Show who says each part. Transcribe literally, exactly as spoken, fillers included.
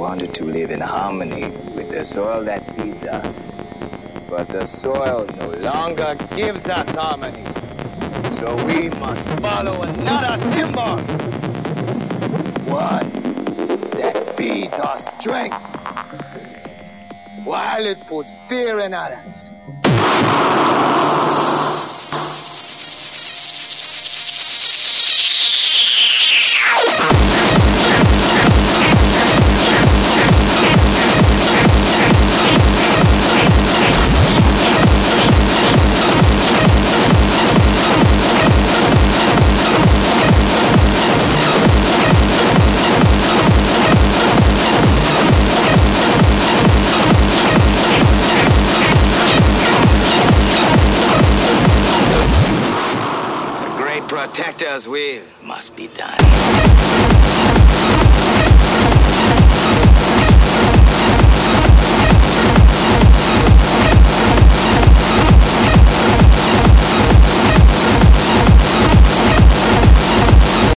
Speaker 1: wanted to live in harmony with the soil that feeds us. But the soil no longer gives us harmony. So we must follow another symbol. One that feeds our strength, while it puts fear in others. Protect us, we must be done.